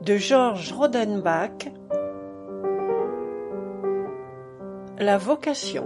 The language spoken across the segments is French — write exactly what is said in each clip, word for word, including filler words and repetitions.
de Georges Rodenbach. La vocation.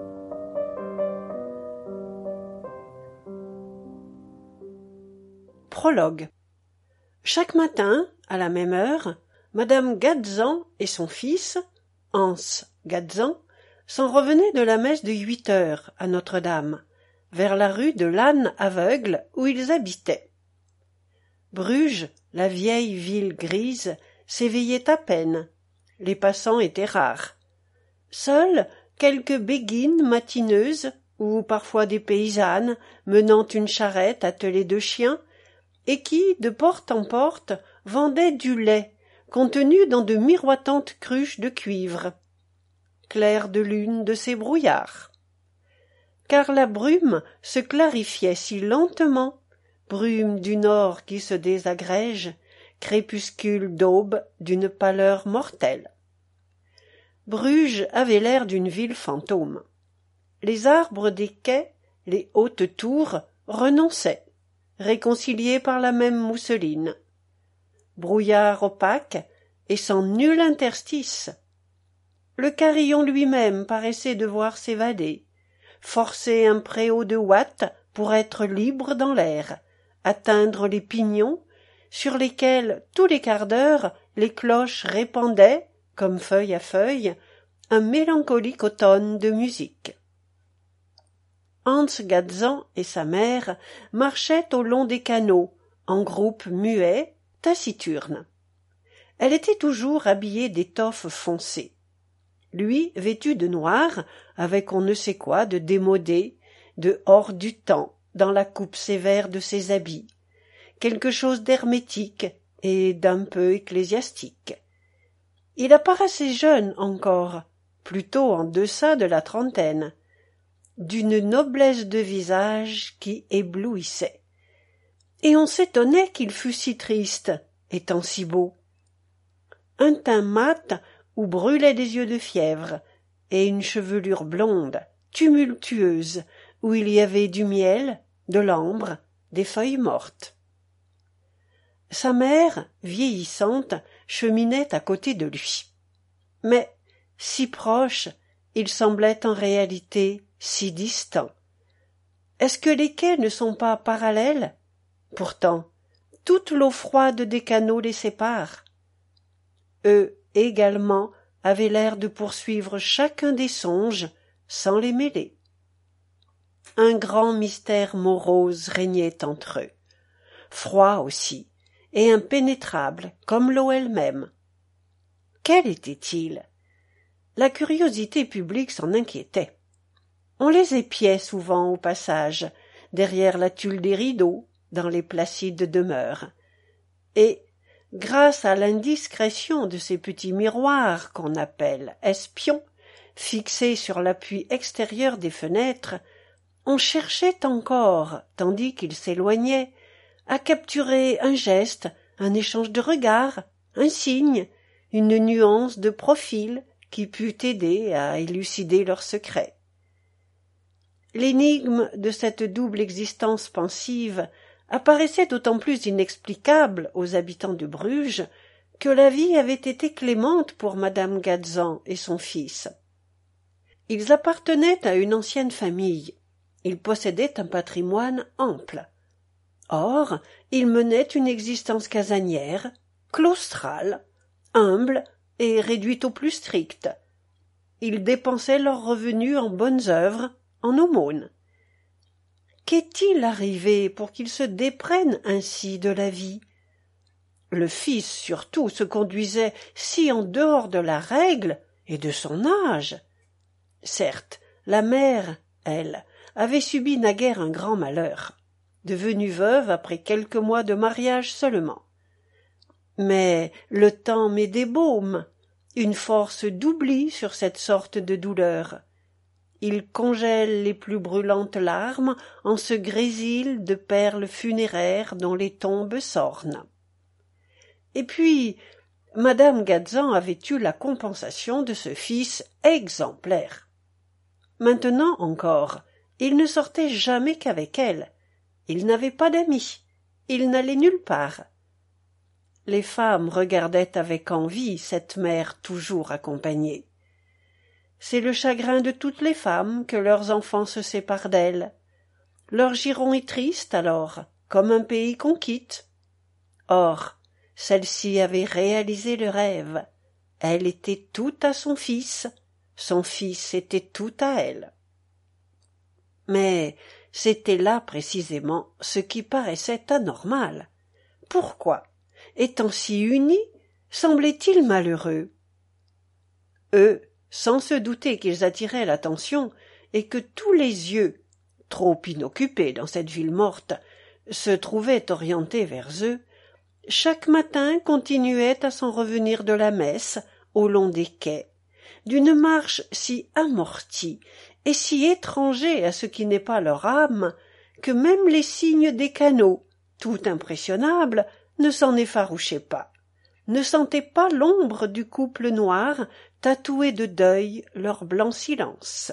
Prologue. Chaque matin, à la même heure, madame Gadzan et son fils, Hans Gadzan, s'en revenaient de la messe de huit heures à Notre-Dame, vers la rue de l'Âne aveugle où ils habitaient. Bruges, la vieille ville grise, s'éveillait à peine. Les passants étaient rares. Seules quelques béguines matineuses, ou parfois des paysannes menant une charrette attelée de chiens, et qui, de porte en porte, vendaient du lait, contenu dans de miroitantes cruches de cuivre. Clair de lune de ces brouillards. Car la brume se clarifiait si lentement, brume du nord qui se désagrège, crépuscule d'aube d'une pâleur mortelle. Bruges avait l'air d'une ville fantôme. Les arbres des quais, les hautes tours, renonçaient, réconciliés par la même mousseline. Brouillard opaque et sans nul interstice. Le carillon lui-même paraissait devoir s'évader, forcer un préau de ouate pour être libre dans l'air, atteindre les pignons, sur lesquels, tous les quarts d'heure, les cloches répandaient, comme feuille à feuille, un mélancolique automne de musique. Hans Gadzan et sa mère marchaient au long des canaux, en groupe muet, taciturne. Elle était toujours habillée d'étoffe foncée. Lui, vêtu de noir, avec on ne sait quoi de démodé, de hors du temps, dans la coupe sévère de ses habits, quelque chose d'hermétique et d'un peu ecclésiastique. Il apparaissait jeune encore, plutôt en deçà de la trentaine, d'une noblesse de visage qui éblouissait. Et on s'étonnait qu'il fût si triste, étant si beau. Un teint mat où brûlaient des yeux de fièvre, et une chevelure blonde, tumultueuse, où il y avait du miel, de l'ambre, des feuilles mortes. Sa mère, vieillissante, cheminait à côté de lui. Mais, si proche, il semblait en réalité si distant. Est-ce que les quais ne sont pas parallèles? Pourtant, toute l'eau froide des canaux les sépare. Eux également avaient l'air de poursuivre chacun des songes sans les mêler. Un grand mystère morose régnait entre eux, froid aussi, et impénétrable comme l'eau elle-même. Quel était-il? La curiosité publique s'en inquiétait. On les épiait souvent au passage, derrière la tulle des rideaux, dans les placides demeures. Et, grâce à l'indiscrétion de ces petits miroirs qu'on appelle espions, fixés sur l'appui extérieur des fenêtres, on cherchait encore, tandis qu'ils s'éloignaient, à capturer un geste, un échange de regards, un signe, une nuance de profil qui pût aider à élucider leurs secrets. L'énigme de cette double existence pensive apparaissait d'autant plus inexplicable aux habitants de Bruges que la vie avait été clémente pour madame Gadzan et son fils. Ils appartenaient à une ancienne famille, ils possédaient un patrimoine ample. Or, ils menaient une existence casanière, claustrale, humble et réduite au plus strict. Ils dépensaient leurs revenus en bonnes œuvres, en aumônes. Qu'est-il arrivé pour qu'ils se déprennent ainsi de la vie? Le fils, surtout, se conduisait si en dehors de la règle et de son âge. Certes, la mère, elle, avait subi naguère un grand malheur, devenue veuve après quelques mois de mariage seulement. Mais le temps met des baumes, une force d'oubli sur cette sorte de douleur. Il congèle les plus brûlantes larmes en ce grésil de perles funéraires dont les tombes s'ornent. Et puis, madame Gadzan avait eu la compensation de ce fils exemplaire. Maintenant encore, il ne sortait jamais qu'avec elle. Il n'avait pas d'amis. Il n'allait nulle part. les femmes regardaient avec envie cette mère toujours accompagnée. C'est le chagrin de toutes les femmes que leurs enfants se séparent d'elles. Leur giron est triste alors, comme un pays qu'on quitte. Or, celle-ci avait réalisé le rêve. Elle était tout à son fils, son fils était tout à elle. Mais c'était là précisément ce qui paraissait anormal. Pourquoi, étant si unis, semblaient-ils malheureux? Eux, sans se douter qu'ils attiraient l'attention et que tous les yeux, trop inoccupés dans cette ville morte, se trouvaient orientés vers eux, chaque matin continuaient à s'en revenir de la messe au long des quais, d'une marche si amortie et si étranger à ce qui n'est pas leur âme, que même les signes des canaux, tout impressionnables, ne s'en effarouchaient pas, ne sentaient pas l'ombre du couple noir tatoué de deuil leur blanc silence.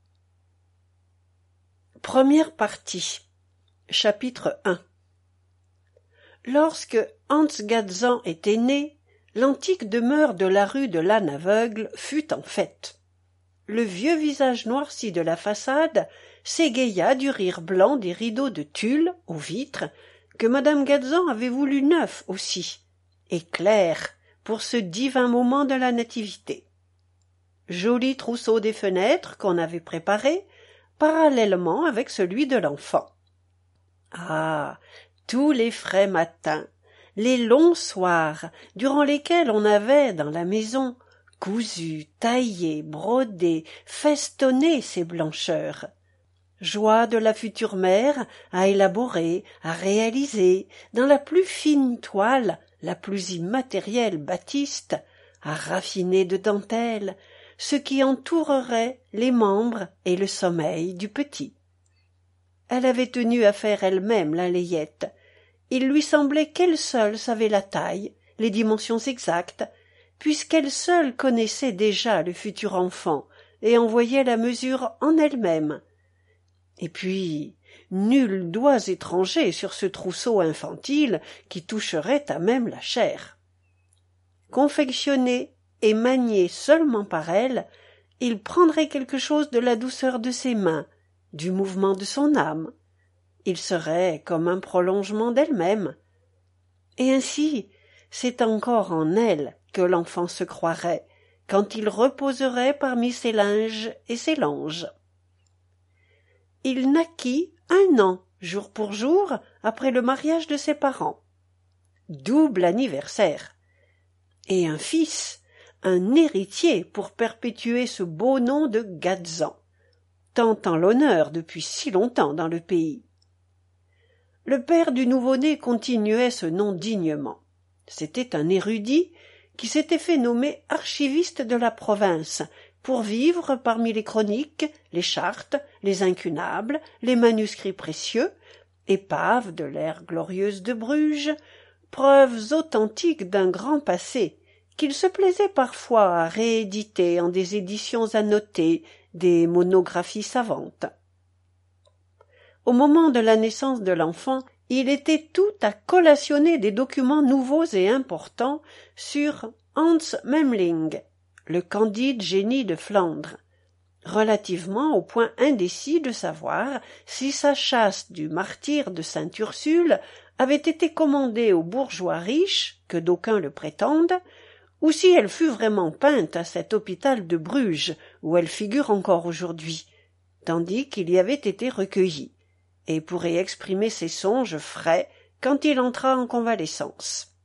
Première partie. Chapitre un. Lorsque Hans Gadzan était né, l'antique demeure de la rue de l'Âne aveugle fut en fête. Le vieux visage noirci de la façade s'égaya du rire blanc des rideaux de tulle aux vitres que madame Gadzan avait voulu neufs aussi, et clairs pour ce divin moment de la nativité. Joli trousseau des fenêtres qu'on avait préparé parallèlement avec celui de l'enfant. Ah, tous les frais matins, les longs soirs durant lesquels on avait dans la maison cousu, taillé, brodé, festonné ces blancheurs. Joie de la future mère à élaborer, à réaliser, dans la plus fine toile, la plus immatérielle batiste, à raffiner de dentelle, ce qui entourerait les membres et le sommeil du petit. Elle avait tenu à faire elle-même la layette. Il lui semblait qu'elle seule savait la taille, les dimensions exactes, puisqu'elle seule connaissait déjà le futur enfant et en voyait la mesure en elle-même. Et puis, nul doigt étranger sur ce trousseau infantile qui toucherait à même la chair. Confectionné et manié seulement par elle, il prendrait quelque chose de la douceur de ses mains, du mouvement de son âme. Il serait comme un prolongement d'elle-même. Et ainsi, c'est encore en elle que l'enfant se croirait, quand il reposerait parmi ses linges et ses langes. Il naquit un an, jour pour jour, après le mariage de ses parents. Double anniversaire. Et un fils, un héritier pour perpétuer ce beau nom de Gadzan, tant en l'honneur depuis si longtemps dans le pays. Le père du nouveau-né continuait ce nom dignement. C'était un érudit qui s'était fait nommer archiviste de la province pour vivre parmi les chroniques, les chartes, les incunables, les manuscrits précieux, épaves de l'ère glorieuse de Bruges, preuves authentiques d'un grand passé, qu'il se plaisait parfois à rééditer en des éditions annotées, des monographies savantes. Au moment de la naissance de l'enfant, il était tout à collationner des documents nouveaux et importants sur Hans Memling, le candide génie de Flandre, relativement au point indécis de savoir si sa châsse du martyr de Sainte Ursule avait été commandée aux bourgeois riches, que d'aucuns le prétendent, ou si elle fut vraiment peinte à cet hôpital de Bruges, où elle figure encore aujourd'hui, tandis qu'il y avait été recueilli, et pourrait exprimer ses songes frais quand il entra en convalescence.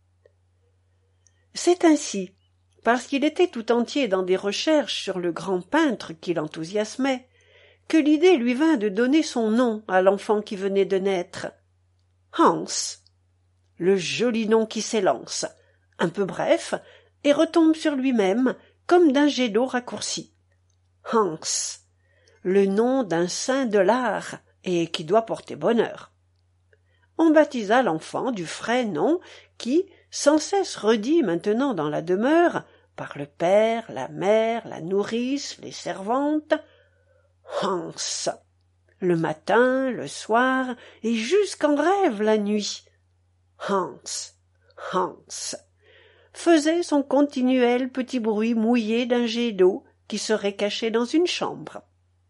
C'est ainsi, parce qu'il était tout entier dans des recherches sur le grand peintre qui l'enthousiasmait, que l'idée lui vint de donner son nom à l'enfant qui venait de naître. Hans, le joli nom qui s'élance, un peu bref, et retombe sur lui-même comme d'un jet d'eau raccourci. Hans, le nom d'un saint de l'art, et qui doit porter bonheur. On baptisa l'enfant du frais nom qui, sans cesse redit maintenant dans la demeure, par le père, la mère, la nourrice, les servantes, Hans, le matin, le soir, et jusqu'en rêve la nuit. Hans, Hans faisait son continuel petit bruit mouillé d'un jet d'eau qui serait caché dans une chambre.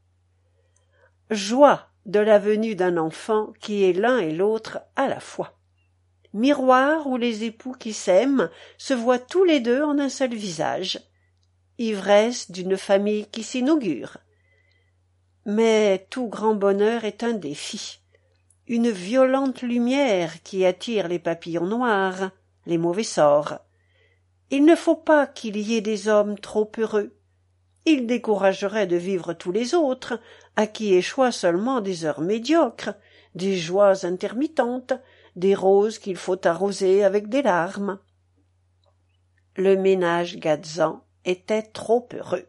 Joie de la venue d'un enfant qui est l'un et l'autre à la fois. Miroir où les époux qui s'aiment se voient tous les deux en un seul visage. Ivresse d'une famille qui s'inaugure. Mais tout grand bonheur est un défi. Une violente lumière qui attire les papillons noirs, les mauvais sorts. Il ne faut pas qu'il y ait des hommes trop heureux. Ils décourageraient de vivre tous les autres, à qui échoient seulement des heures médiocres, des joies intermittentes, des roses qu'il faut arroser avec des larmes. Le ménage Gadzan était trop heureux.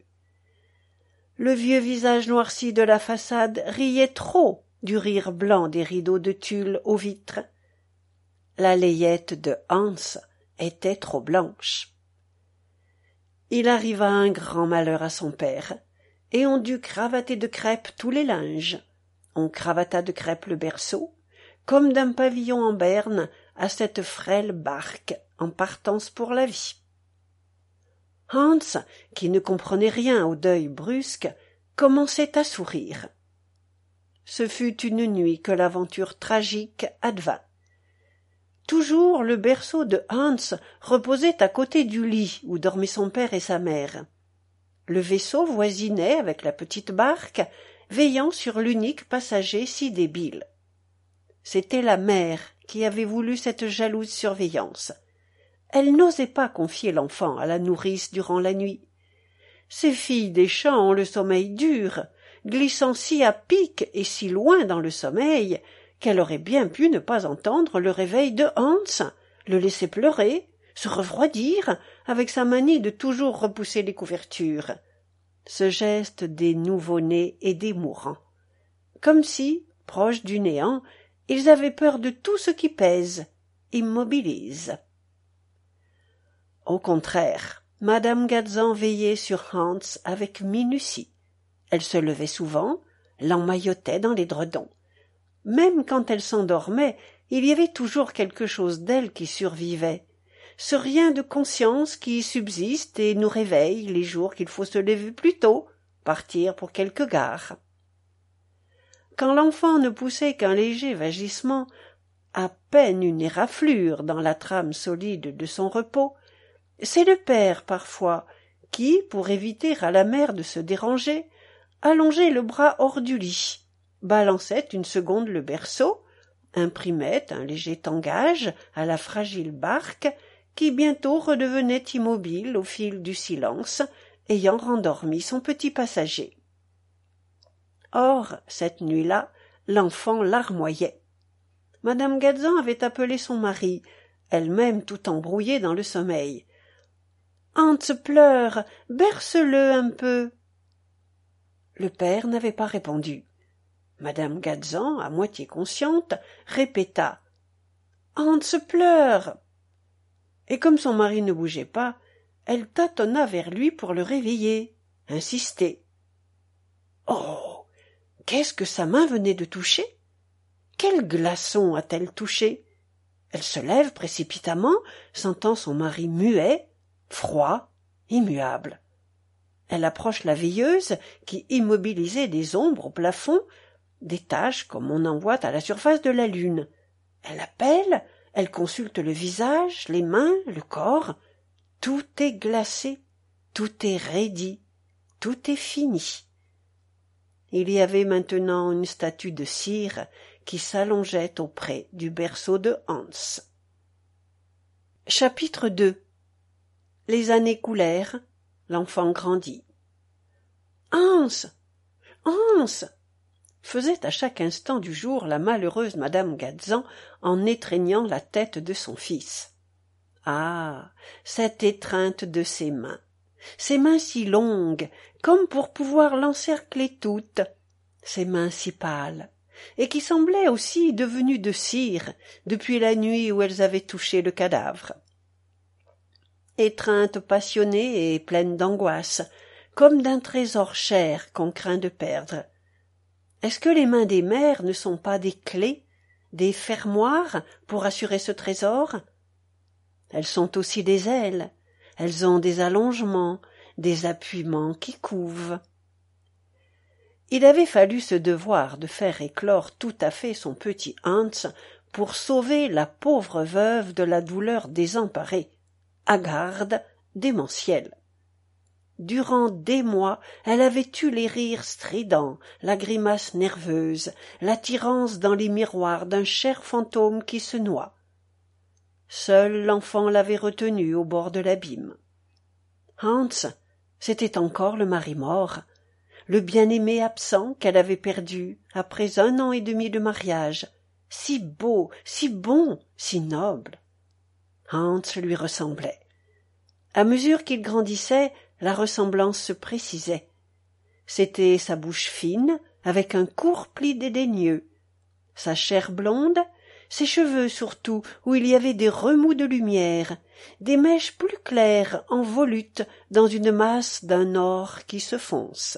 Le vieux visage noirci de la façade riait trop du rire blanc des rideaux de tulle aux vitres. La layette de Hans était trop blanche. Il arriva un grand malheur à son père, et on dut cravater de crêpe tous les linges. On cravata de crêpe le berceau, comme d'un pavillon en berne à cette frêle barque en partance pour la vie. Hans, qui ne comprenait rien au deuil brusque, commençait à sourire. Ce fut une nuit que l'aventure tragique advint. Toujours le berceau de Hans reposait à côté du lit où dormaient son père et sa mère. Le vaisseau voisinait avec la petite barque, veillant sur l'unique passager si débile. C'était la mère qui avait voulu cette jalouse surveillance. Elle n'osait pas confier l'enfant à la nourrice durant la nuit. Ces filles des champs ont le sommeil dur, glissant si à pic et si loin dans le sommeil, qu'elle aurait bien pu ne pas entendre le réveil de Hans, le laisser pleurer, se refroidir, avec sa manie de toujours repousser les couvertures. Ce geste des nouveau-nés et des mourants. Comme si, proches du néant, ils avaient peur de tout ce qui pèse, immobilise. Au contraire, madame Gadzan veillait sur Hans avec minutie. Elle se levait souvent, l'emmaillotait dans l'édredon. Même quand elle s'endormait, il y avait toujours quelque chose d'elle qui survivait. Ce rien de conscience qui subsiste et nous réveille les jours qu'il faut se lever plus tôt, partir pour quelque gare. Quand l'enfant ne poussait qu'un léger vagissement, à peine une éraflure dans la trame solide de son repos, c'est le père, parfois, qui, pour éviter à la mère de se déranger, allongeait le bras hors du lit, balançait une seconde le berceau, imprimait un léger tangage à la fragile barque, qui bientôt redevenait immobile au fil du silence, ayant rendormi son petit passager. Or, cette nuit-là, l'enfant larmoyait. Madame Gadzan avait appelé son mari, elle-même tout embrouillée dans le sommeil. « Hans pleure, berce-le un peu !» Le père n'avait pas répondu. Madame Gadzan, à moitié consciente, répéta « Hans pleure !» Et comme son mari ne bougeait pas, elle tâtonna vers lui pour le réveiller, insister. Oh, qu'est-ce que sa main venait de toucher? Quel glaçon a-t-elle touché? Elle se lève précipitamment, sentant son mari muet, froid, immuable. Elle approche la veilleuse qui immobilisait des ombres au plafond, des taches comme on en voit à la surface de la lune. Elle appelle, elle consulte le visage, les mains, le corps. Tout est glacé, tout est raidi, tout est fini. Il y avait maintenant une statue de cire qui s'allongeait auprès du berceau de Hans. Chapitre deux. Les années coulèrent, l'enfant grandit. Hans! Hans! Faisait à chaque instant du jour la malheureuse madame Gadzan en étreignant la tête de son fils. Ah, cette étreinte de ses mains, ses mains si longues, comme pour pouvoir l'encercler toutes, ses mains si pâles, et qui semblaient aussi devenues de cire depuis la nuit où elles avaient touché le cadavre. Étreinte passionnée et pleine d'angoisse, comme d'un trésor cher qu'on craint de perdre. Est-ce que les mains des mères ne sont pas des clés, des fermoirs pour assurer ce trésor? elles sont aussi des ailes, elles ont des allongements, des appuiements qui couvent. Il avait fallu se devoir de faire éclore tout à fait son petit Hans pour sauver la pauvre veuve de la douleur désemparée, hagarde, démentielle. Durant des mois, elle avait eu les rires stridents, la grimace nerveuse, l'attirance dans les miroirs d'un cher fantôme qui se noie. Seul l'enfant l'avait retenue au bord de l'abîme. Hans, c'était encore le mari mort, le bien-aimé absent qu'elle avait perdu après un an et demi de mariage, si beau, si bon, si noble. Hans lui ressemblait. À mesure qu'il grandissait, la ressemblance se précisait. C'était sa bouche fine, avec un court pli dédaigneux, sa chair blonde, ses cheveux surtout, où il y avait des remous de lumière, des mèches plus claires en volute dans une masse d'un or qui se fonce.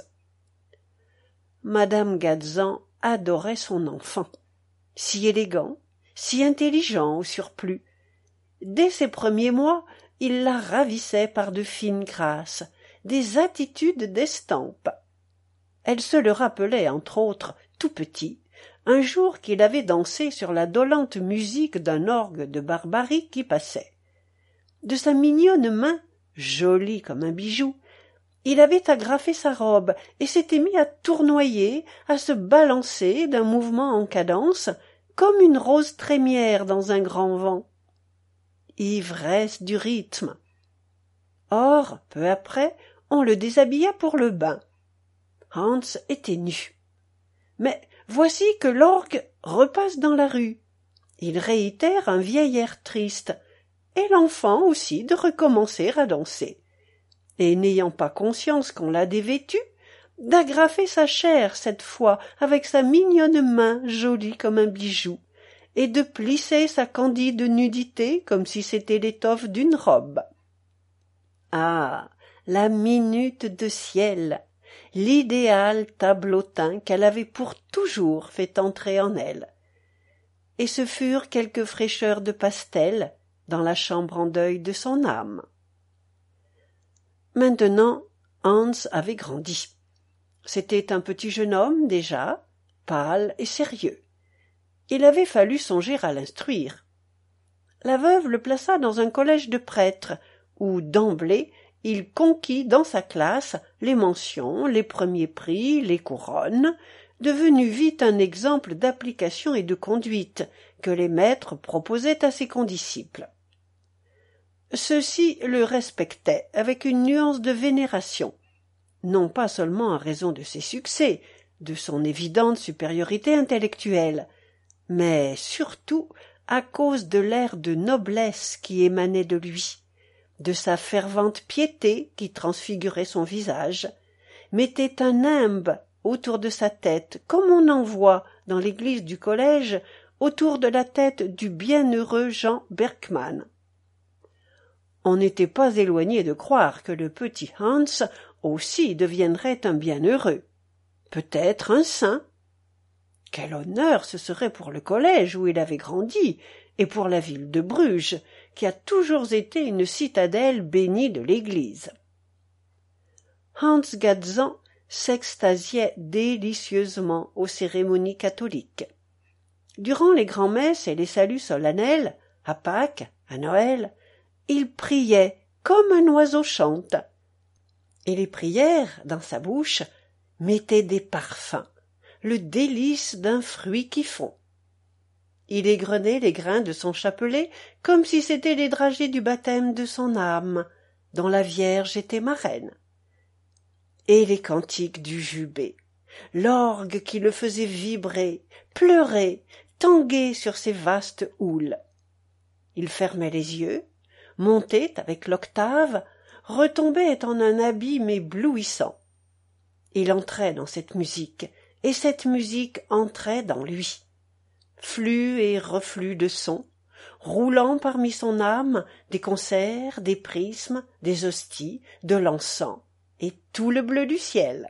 Madame Gadzan adorait son enfant, si élégant, si intelligent au surplus. Dès ses premiers mois, il la ravissait par de fines grâces, des attitudes d'estampe. Elle se le rappelait, entre autres, tout petit, un jour qu'il avait dansé sur la dolente musique d'un orgue de Barbarie qui passait. De sa mignonne main, jolie comme un bijou, il avait agrafé sa robe et s'était mis à tournoyer, à se balancer d'un mouvement en cadence, comme une rose trémière dans un grand vent. Ivresse du rythme. Or, peu après, on le déshabilla pour le bain. Hans était nu. Mais voici que l'orgue repasse dans la rue. Il réitère un vieil air triste, et l'enfant aussi de recommencer à danser. Et n'ayant pas conscience qu'on l'a dévêtu, d'agrafer sa chair cette fois avec sa mignonne main jolie comme un bijou, et de plisser sa candide nudité comme si c'était l'étoffe d'une robe. Ah, la minute de ciel, l'idéal tableautin qu'elle avait pour toujours fait entrer en elle. Et ce furent quelques fraîcheurs de pastel dans la chambre en deuil de son âme. Maintenant, Hans avait grandi. C'était un petit jeune homme déjà, pâle et sérieux. Il avait fallu songer à l'instruire. La veuve le plaça dans un collège de prêtres, où, d'emblée, il conquit dans sa classe les mentions, les premiers prix, les couronnes, devenu vite un exemple d'application et de conduite que les maîtres proposaient à ses condisciples. Ceux-ci le respectaient avec une nuance de vénération, non pas seulement en raison de ses succès, de son évidente supériorité intellectuelle, mais surtout à cause de l'air de noblesse qui émanait de lui, de sa fervente piété qui transfigurait son visage, mettait un nimbe autour de sa tête, comme on en voit dans l'église du collège autour de la tête du bienheureux Jean Berkman. On n'était pas éloigné de croire que le petit Hans aussi deviendrait un bienheureux, peut-être un saint. Quel honneur ce serait pour le collège où il avait grandi, et pour la ville de Bruges, qui a toujours été une citadelle bénie de l'Église. Hans Gadzan s'extasiait délicieusement aux cérémonies catholiques. Durant les grands-messes et les saluts solennels, à Pâques, à Noël, il priait comme un oiseau chante. Et les prières, dans sa bouche, mettaient des parfums, le délice d'un fruit qui fond. Il égrenait les grains de son chapelet comme si c'étaient les dragées du baptême de son âme, dont la Vierge était marraine. Et les cantiques du jubé, l'orgue qui le faisait vibrer, pleurer, tanguer sur ses vastes houles. Il fermait les yeux, montait avec l'octave, retombait en un abîme éblouissant. Il entrait dans cette musique, et cette musique entrait dans lui. Flux et reflux de sons, roulant parmi son âme des concerts, des prismes, des hosties, de l'encens, et tout le bleu du ciel.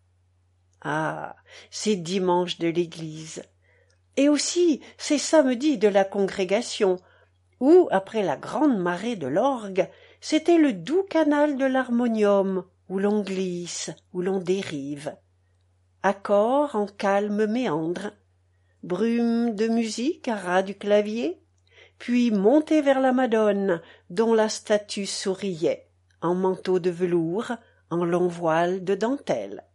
Ah, ces dimanches de l'église, et aussi ces samedis de la congrégation, ou, après la grande marée de l'orgue, c'était le doux canal de l'harmonium, où l'on glisse, où l'on dérive. Accords en calme méandre, brume de musique à ras du clavier, puis montée vers la Madone, dont la statue souriait, en manteau de velours, en long voile de dentelle.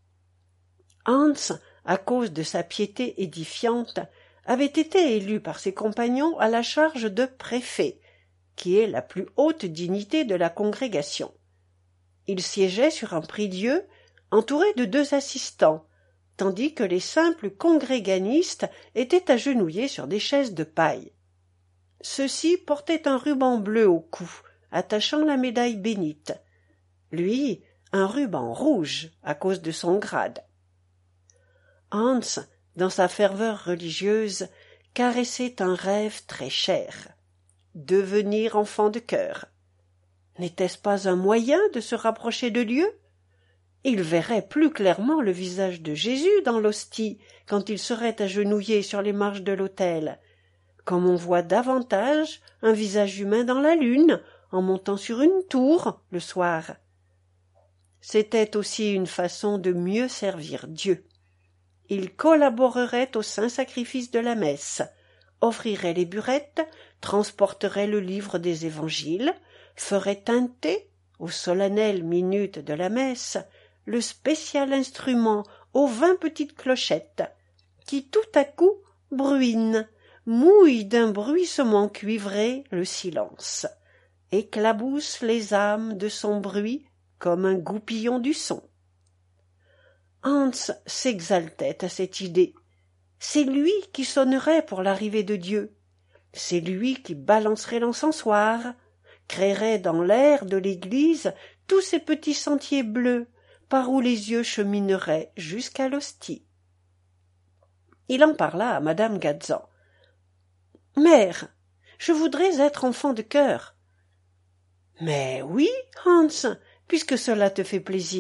Hans, à cause de sa piété édifiante, avait été élu par ses compagnons à la charge de préfet, qui est la plus haute dignité de la congrégation. Il siégeait sur un prie-dieu, entouré de deux assistants, tandis que les simples congréganistes étaient agenouillés sur des chaises de paille. Ceux-ci portaient un ruban bleu au cou, attachant la médaille bénite. Lui, un ruban rouge, à cause de son grade. Hans, dans sa ferveur religieuse, caressait un rêve très cher. Devenir enfant de chœur. N'était-ce pas un moyen de se rapprocher de Dieu? Il verrait plus clairement le visage de Jésus dans l'hostie quand il serait agenouillé sur les marches de l'autel, comme on voit davantage un visage humain dans la lune en montant sur une tour le soir. C'était aussi une façon de mieux servir Dieu. Il collaborerait au saint sacrifice de la messe, offrirait les burettes, transporterait le livre des évangiles, ferait teinter, aux solennelles minutes de la messe, le spécial instrument aux vingt petites clochettes, qui tout à coup bruinent, mouillent d'un bruissement cuivré le silence, éclaboussent les âmes de son bruit comme un goupillon du son. Hans s'exaltait à cette idée. C'est lui qui sonnerait pour l'arrivée de Dieu. C'est lui qui balancerait l'encensoir, créerait dans l'air de l'église tous ces petits sentiers bleus par où les yeux chemineraient jusqu'à l'hostie. Il en parla à madame Gadzan. « Mère, je voudrais être enfant de chœur. »« Mais oui, Hans, puisque cela te fait plaisir. »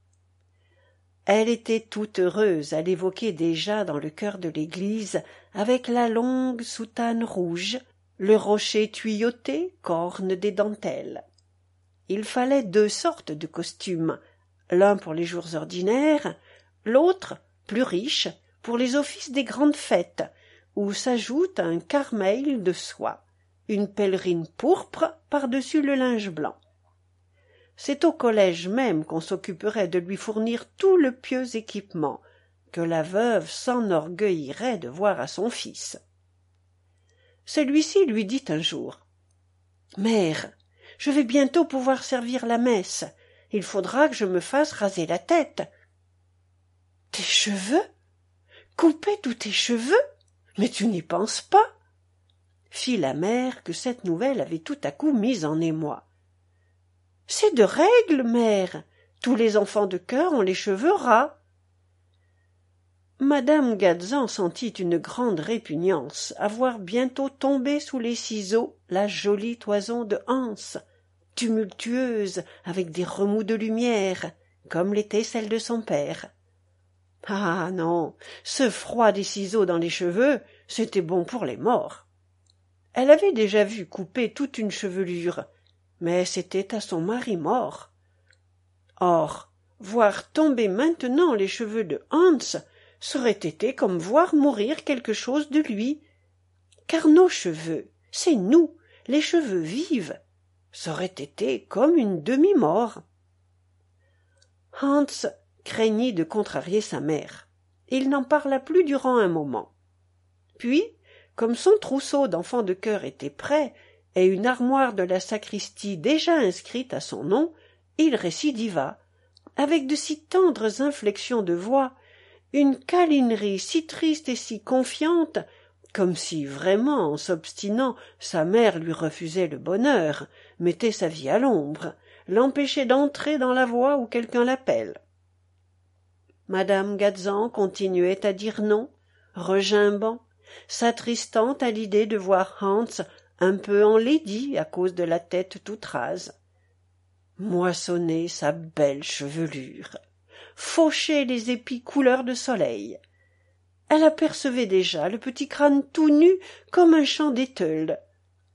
Elle était toute heureuse à l'évoquer déjà dans le chœur de l'église, avec la longue soutane rouge, le rocher tuyauté, corne des dentelles. Il fallait deux sortes de costumes, l'un pour les jours ordinaires, l'autre, plus riche, pour les offices des grandes fêtes, où s'ajoute un carmeil de soie, une pèlerine pourpre par-dessus le linge blanc. C'est au collège même qu'on s'occuperait de lui fournir tout le pieux équipement, que la veuve s'enorgueillirait de voir à son fils. Celui-ci lui dit un jour « Mère, je vais bientôt pouvoir servir la messe. Il faudra que je me fasse raser la tête. »« Tes cheveux? Couper tous tes cheveux? Mais tu n'y penses pas ?» fit la mère, que cette nouvelle avait tout à coup mise en émoi. « C'est de règle, mère. Tous les enfants de chœur ont les cheveux ras. » Madame Gadzan sentit une grande répugnance à voir bientôt tomber sous les ciseaux la jolie toison de Hans, tumultueuse avec des remous de lumière, comme l'était celle de son père. Ah non, ce froid des ciseaux dans les cheveux, c'était bon pour les morts. Elle avait déjà vu couper toute une chevelure, mais c'était à son mari mort. Or, voir tomber maintenant les cheveux de Hans serait été comme voir mourir quelque chose de lui, car nos cheveux, c'est nous, les cheveux vifs, ça aurait été comme une demi-mort. Hans craignit de contrarier sa mère. Il n'en parla plus durant un moment. Puis, comme son trousseau d'enfants de chœur était prêt, et une armoire de la sacristie déjà inscrite à son nom, il récidiva, avec de si tendres inflexions de voix, une câlinerie si triste et si confiante, comme si vraiment, en s'obstinant, sa mère lui refusait le bonheur, mettait sa vie à l'ombre, l'empêchait d'entrer dans la voie où quelqu'un l'appelle. Madame Gadzan continuait à dire non, regimbant, s'attristant à l'idée de voir Hans un peu enlaidi à cause de la tête toute rase, moissonner sa belle chevelure, faucher les épis couleur de soleil. Elle apercevait déjà le petit crâne tout nu comme un champ d'éteules,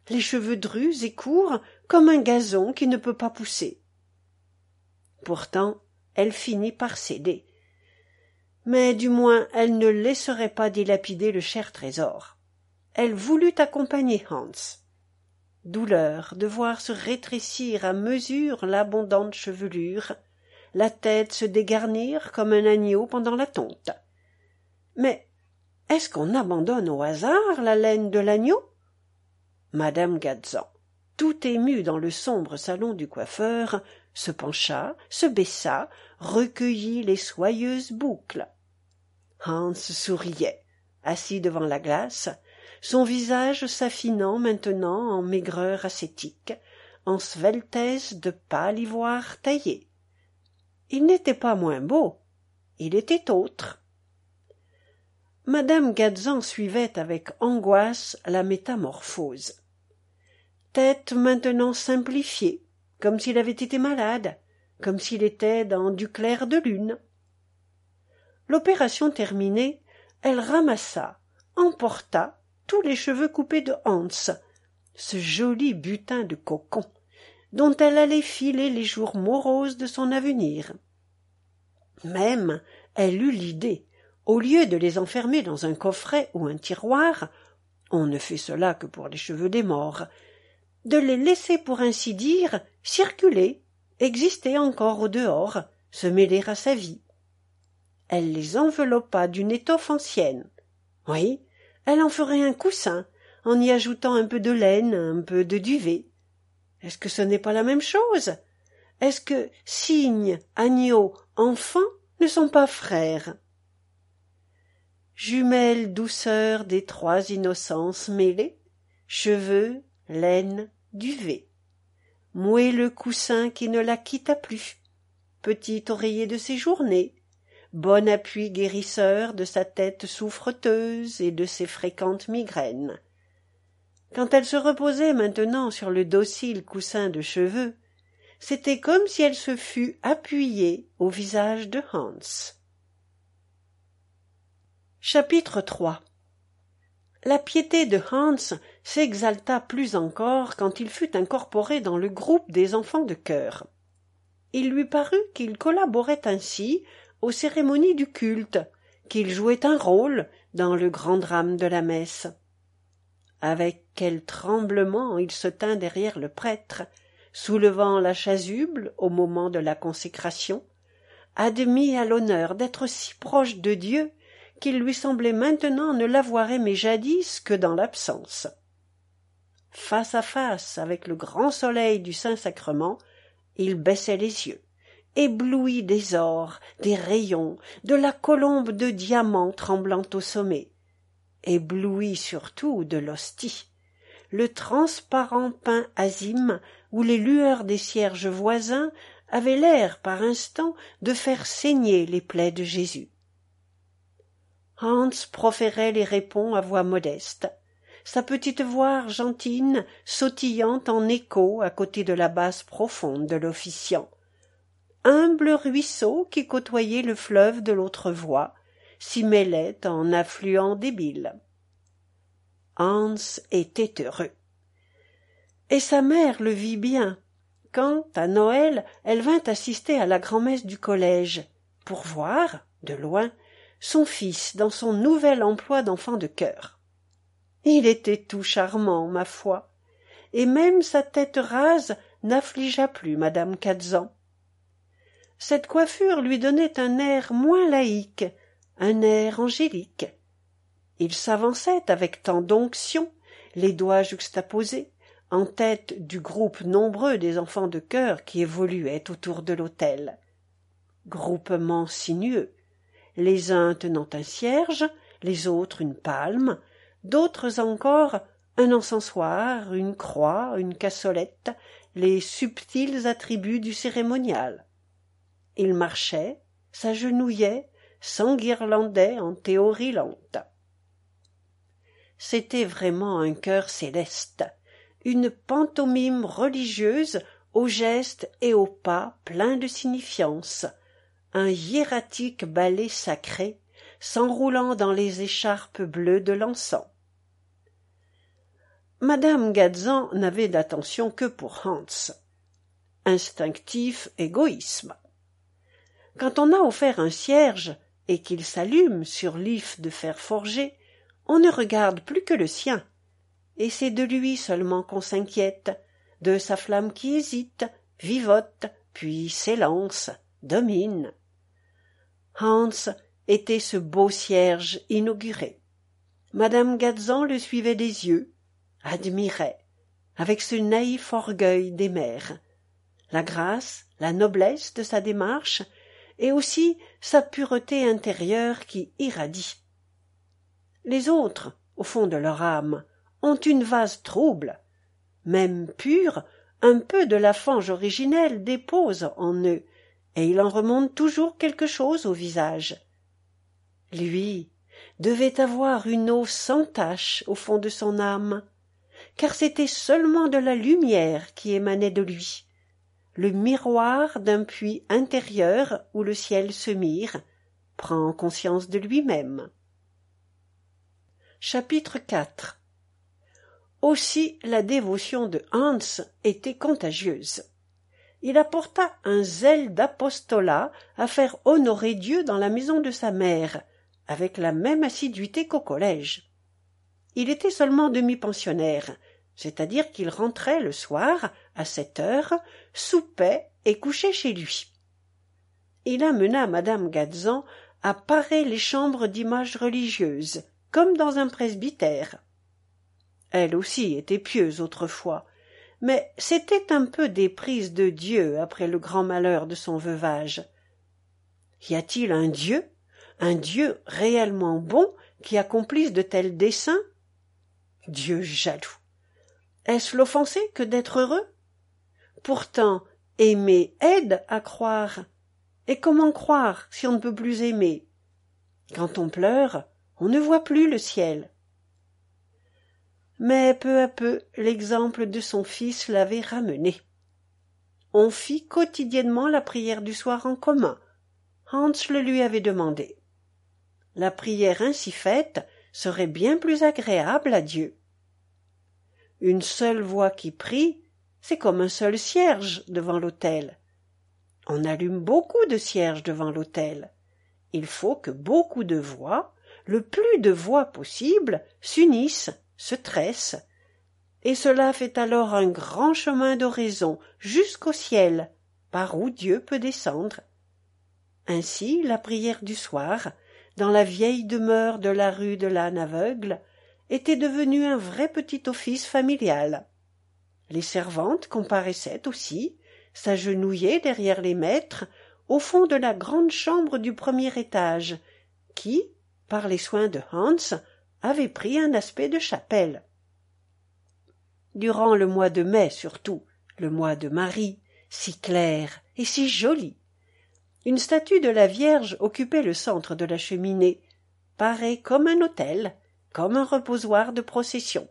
les cheveux drus et courts comme un gazon qui ne peut pas pousser. Pourtant, elle finit par céder. Mais du moins elle ne laisserait pas dilapider le cher trésor. Elle voulut accompagner Hans. Douleur de voir se rétrécir à mesure l'abondante chevelure, la tête se dégarnir comme un agneau pendant la tonte. Mais est-ce qu'on abandonne au hasard la laine de l'agneau? Madame Gadzan, tout émue dans le sombre salon du coiffeur, se pencha, se baissa, recueillit les soyeuses boucles. Hans souriait, assis devant la glace, son visage s'affinant maintenant en maigreur ascétique, en sveltesse de pâle ivoire taillé. Il n'était pas moins beau, il était autre. Madame Gadzan suivait avec angoisse la métamorphose. Tête maintenant simplifiée, comme s'il avait été malade, comme s'il était dans du clair de lune. L'opération terminée, elle ramassa, emporta tous les cheveux coupés de Hans, ce joli butin de cocon, dont elle allait filer les jours moroses de son avenir. Même, elle eut l'idée, au lieu de les enfermer dans un coffret ou un tiroir, on ne fait cela que pour les cheveux des morts, de les laisser pour ainsi dire circuler, exister encore au dehors, se mêler à sa vie. Elle les enveloppa d'une étoffe ancienne. Oui, elle en ferait un coussin, en y ajoutant un peu de laine, un peu de duvet. Est-ce que ce n'est pas la même chose? Est-ce que cygne, agneau, enfant ne sont pas frères? Jumelles douceur des trois innocences mêlées, cheveux, laine, duvet. Moelleux coussin qui ne la quitta plus, petit oreiller de ses journées, bon appui guérisseur de sa tête souffreteuse et de ses fréquentes migraines. Quand elle se reposait maintenant sur le docile coussin de cheveux, c'était comme si elle se fût appuyée au visage de Hans. Chapitre trois. La piété de Hans s'exalta plus encore quand il fut incorporé dans le groupe des enfants de chœur. Il lui parut qu'il collaborait ainsi aux cérémonies du culte, qu'il jouait un rôle dans le grand drame de la messe. Avec quel tremblement il se tint derrière le prêtre, soulevant la chasuble au moment de la consécration, admis à l'honneur d'être si proche de Dieu qu'il lui semblait maintenant ne l'avoir aimé jadis que dans l'absence. Face à face avec le grand soleil du Saint-Sacrement, il baissait les yeux, ébloui des ors, des rayons, de la colombe de diamants tremblant au sommet, ébloui surtout de l'hostie, le transparent pain azime où les lueurs des cierges voisins avaient l'air par instants de faire saigner les plaies de Jésus. Hans proférait les répons à voix modeste, sa petite voix argentine sautillant en écho à côté de la basse profonde de l'officiant. Humble ruisseau qui côtoyait le fleuve de l'autre voie, s'y mêlait en affluent débile. Hans était heureux. Et sa mère le vit bien, quand, à Noël, elle vint assister à la grand'messe du collège, pour voir, de loin, son fils dans son nouvel emploi d'enfant de chœur. Il était tout charmant, ma foi, et même sa tête rase n'affligea plus madame Gadzan. Cette coiffure lui donnait un air moins laïque, un air angélique. Il s'avançait avec tant d'onction, les doigts juxtaposés, en tête du groupe nombreux des enfants de chœur qui évoluaient autour de l'autel. Groupement sinueux, les uns tenant un cierge, les autres une palme, d'autres encore un encensoir, une croix, une cassolette, les subtils attributs du cérémonial. Ils marchaient, s'agenouillaient, s'enguirlandaient en théorie lente. C'était vraiment un chœur céleste, une pantomime religieuse aux gestes et aux pas pleins de signifiance, un hiératique ballet sacré s'enroulant dans les écharpes bleues de l'encens. Madame Gadzan n'avait d'attention que pour Hans. Instinctif égoïsme. Quand on a offert un cierge et qu'il s'allume sur l'if de fer forgé, on ne regarde plus que le sien, et c'est de lui seulement qu'on s'inquiète, de sa flamme qui hésite, vivote, puis s'élance, domine. Hans était ce beau cierge inauguré. Madame Gadzan le suivait des yeux, admirait, avec ce naïf orgueil des mères, la grâce, la noblesse de sa démarche, et aussi sa pureté intérieure qui irradie. Les autres, au fond de leur âme, ont une vase trouble. Même pure, un peu de la fange originelle dépose en eux, et il en remonte toujours quelque chose au visage. Lui devait avoir une eau sans tache au fond de son âme, car c'était seulement de la lumière qui émanait de lui, le miroir d'un puits intérieur où le ciel se mire, prend conscience de lui-même. Chapitre quatre. Aussi la dévotion de Hans était contagieuse. Il apporta un zèle d'apostolat à faire honorer Dieu dans la maison de sa mère, avec la même assiduité qu'au collège. Il était seulement demi-pensionnaire, c'est-à-dire qu'il rentrait le soir, à sept heures, soupait et couchait chez lui. Il amena madame Gadzan à parer les chambres d'images religieuses, comme dans un presbytère. Elle aussi était pieuse autrefois, mais c'était un peu déprise de Dieu après le grand malheur de son veuvage. Y a-t-il un Dieu, un Dieu réellement bon qui accomplisse de tels desseins? Dieu jaloux! Est-ce l'offenser que d'être heureux? Pourtant, aimer aide à croire. Et comment croire si on ne peut plus aimer? Quand on pleure, on ne voit plus le ciel. Mais peu à peu, l'exemple de son fils l'avait ramené. On fit quotidiennement la prière du soir en commun. Hans le lui avait demandé. La prière ainsi faite serait bien plus agréable à Dieu. Une seule voix qui prie, c'est comme un seul cierge devant l'autel. On allume beaucoup de cierges devant l'autel. Il faut que beaucoup de voix, le plus de voix possible, s'unissent, se tressent, et cela fait alors un grand chemin d'oraison jusqu'au ciel, par où Dieu peut descendre. Ainsi, la prière du soir, dans la vieille demeure de la rue de l'Âne aveugle, était devenue un vrai petit office familial. Les servantes comparaissaient aussi, s'agenouillaient derrière les maîtres, au fond de la grande chambre du premier étage, qui, par les soins de Hans, avait pris un aspect de chapelle. Durant le mois de mai surtout, le mois de Marie, si clair et si joli, une statue de la Vierge occupait le centre de la cheminée, parée comme un autel, comme un reposoir de procession.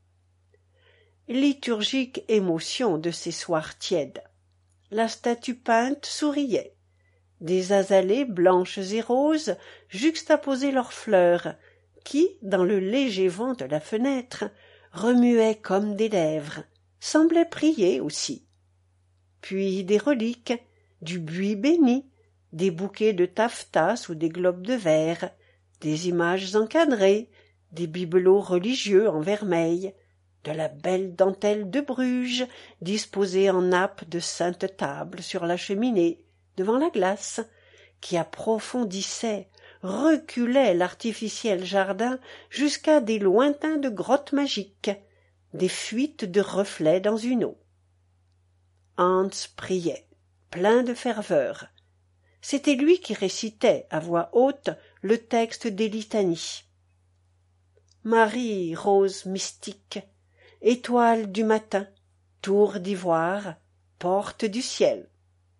Liturgique émotion de ces soirs tièdes. La statue peinte souriait. Des azalées blanches et roses juxtaposaient leurs fleurs, qui, dans le léger vent de la fenêtre, remuaient comme des lèvres, semblaient prier aussi. Puis des reliques, du buis béni, des bouquets de taffetas sous des globes de verre, des images encadrées, des bibelots religieux en vermeil, de la belle dentelle de Bruges disposée en nappe de sainte table sur la cheminée, devant la glace, qui approfondissait, reculait l'artificiel jardin jusqu'à des lointains de grottes magiques, des fuites de reflets dans une eau. Hans priait, plein de ferveur. C'était lui qui récitait à voix haute le texte des litanies. Marie, rose mystique, étoile du matin, tour d'ivoire, porte du ciel.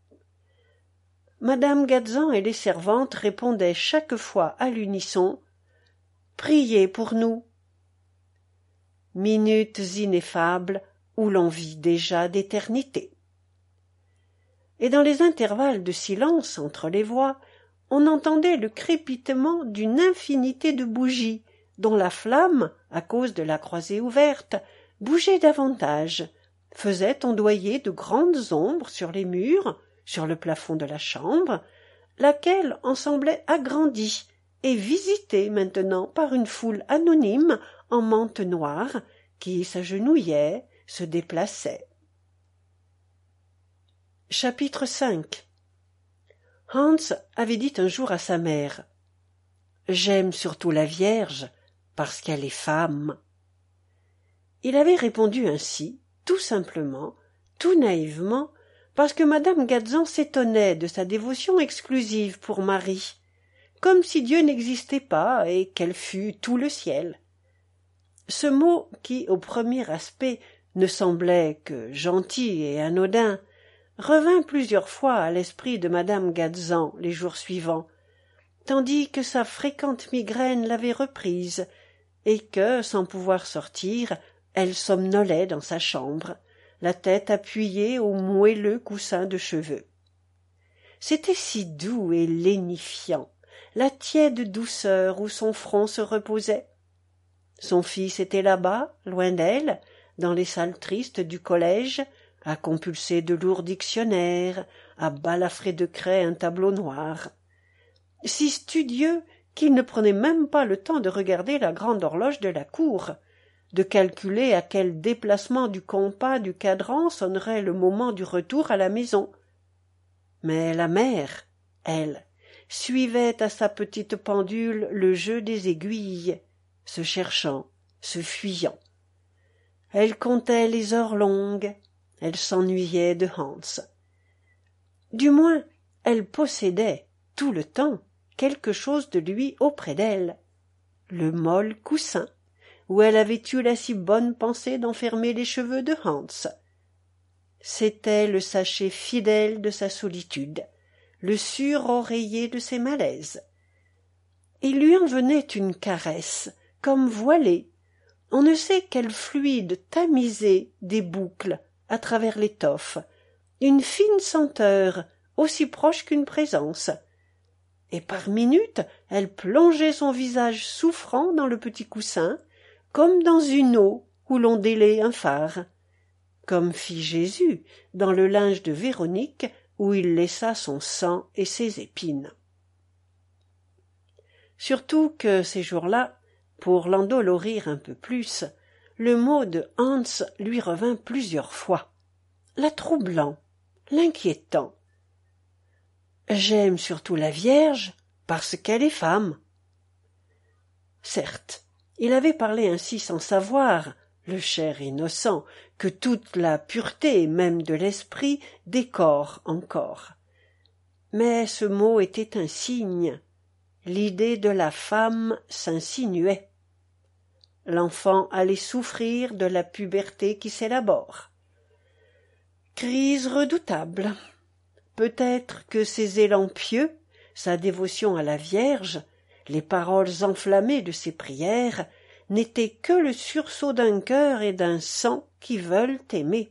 Madame Gadzan et les servantes répondaient chaque fois à l'unisson « Priez pour nous ». Minutes ineffables où l'on vit déjà d'éternité. Et dans les intervalles de silence entre les voix, on entendait le crépitement d'une infinité de bougies, dont la flamme, à cause de la croisée ouverte, bougeait davantage, faisait ondoyer de grandes ombres sur les murs, sur le plafond de la chambre, laquelle en semblait agrandie et visitée maintenant par une foule anonyme en mante noire qui s'agenouillait, se déplaçait. Chapitre cinq. Hans avait dit un jour à sa mère « J'aime surtout la Vierge parce qu'elle est femme. » Il avait répondu ainsi, tout simplement, tout naïvement, parce que madame Gadzan s'étonnait de sa dévotion exclusive pour Marie, comme si Dieu n'existait pas et qu'elle fût tout le ciel. Ce mot qui, au premier aspect, ne semblait que gentil et anodin, revint plusieurs fois à l'esprit de madame Gadzan les jours suivants, tandis que sa fréquente migraine l'avait reprise, et que, sans pouvoir sortir, elle somnolait dans sa chambre, la tête appuyée au moelleux coussin de cheveux. C'était si doux et lénifiant, la tiède douceur où son front se reposait. Son fils était là-bas, loin d'elle, dans les salles tristes du collège, à compulser de lourds dictionnaires, à balafrer de craie un tableau noir. Si studieux qu'il ne prenait même pas le temps de regarder la grande horloge de la cour, de calculer à quel déplacement du compas du cadran sonnerait le moment du retour à la maison. Mais la mère, elle, suivait à sa petite pendule le jeu des aiguilles, se cherchant, se fuyant. Elle comptait les heures longues, elle s'ennuyait de Hans. Du moins, elle possédait, tout le temps, quelque chose de lui auprès d'elle, le molle coussin, où elle avait eu la si bonne pensée d'enfermer les cheveux de Hans. C'était le sachet fidèle de sa solitude, le sûr oreiller de ses malaises. Il lui en venait une caresse, comme voilée, on ne sait quel fluide tamisé des boucles à travers l'étoffe, une fine senteur aussi proche qu'une présence. Et par minutes, elle plongeait son visage souffrant dans le petit coussin, comme dans une eau où l'on délaie un phare, comme fit Jésus dans le linge de Véronique où il laissa son sang et ses épines. Surtout que ces jours-là, pour l'endolorir un peu plus, le mot de Hans lui revint plusieurs fois, la troublant, l'inquiétant. J'aime surtout la Vierge parce qu'elle est femme. Certes, il avait parlé ainsi sans savoir, le cher innocent, que toute la pureté même de l'esprit décore encore. Mais ce mot était un signe. L'idée de la femme s'insinuait. L'enfant allait souffrir de la puberté qui s'élabore. Crise redoutable. Peut-être que ses élans pieux, sa dévotion à la Vierge, les paroles enflammées de ses prières, n'étaient que le sursaut d'un cœur et d'un sang qui veulent aimer.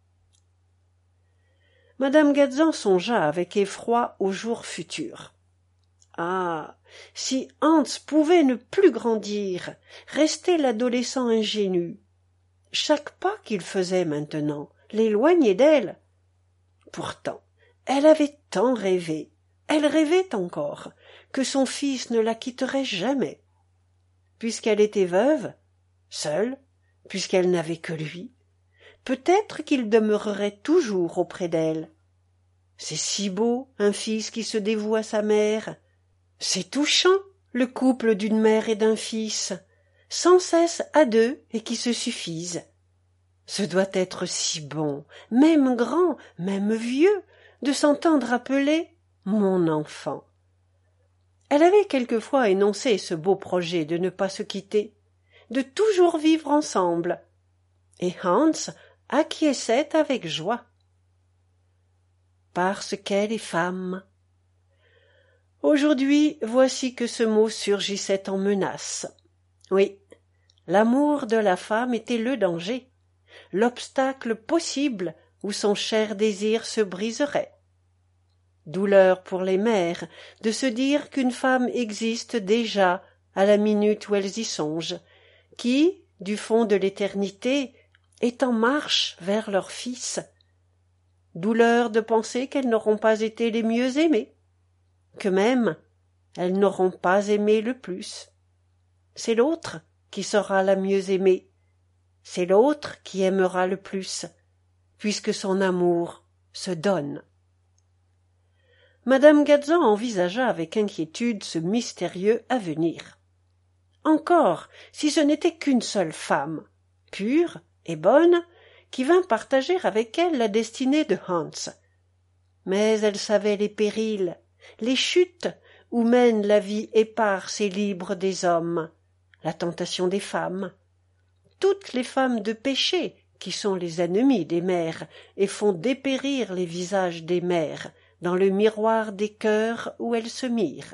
Madame Gadzan songea avec effroi au jour futur. Ah, si Hans pouvait ne plus grandir, rester l'adolescent ingénu. Chaque pas qu'il faisait maintenant l'éloignait d'elle. Pourtant, elle avait tant rêvé, elle rêvait encore, que son fils ne la quitterait jamais. Puisqu'elle était veuve, seule, puisqu'elle n'avait que lui, peut-être qu'il demeurerait toujours auprès d'elle. C'est si beau, un fils qui se dévoue à sa mère. C'est touchant, le couple d'une mère et d'un fils, sans cesse à deux et qui se suffisent. Ce doit être si bon, même grand, même vieux, de s'entendre appeler « mon enfant ». Elle avait quelquefois énoncé ce beau projet de ne pas se quitter, de toujours vivre ensemble, et Hans acquiesçait avec joie. Parce qu'elle est femme. Aujourd'hui, voici que ce mot surgissait en menace. Oui, l'amour de la femme était le danger, l'obstacle possible où son cher désir se briserait. Douleur pour les mères de se dire qu'une femme existe déjà à la minute où elles y songent, qui, du fond de l'éternité, est en marche vers leur fils. Douleur de penser qu'elles n'auront pas été les mieux aimées, que même elles n'auront pas aimé le plus. C'est l'autre qui sera la mieux aimée, c'est l'autre qui aimera le plus, puisque son amour se donne. Madame Gadzan envisagea avec inquiétude ce mystérieux avenir. Encore, si ce n'était qu'une seule femme, pure et bonne, qui vint partager avec elle la destinée de Hans. Mais elle savait les périls, les chutes où mène la vie éparse et libre des hommes, la tentation des femmes, toutes les femmes de péché qui sont les ennemies des mères et font dépérir les visages des mères dans le miroir des cœurs où elles se mirent.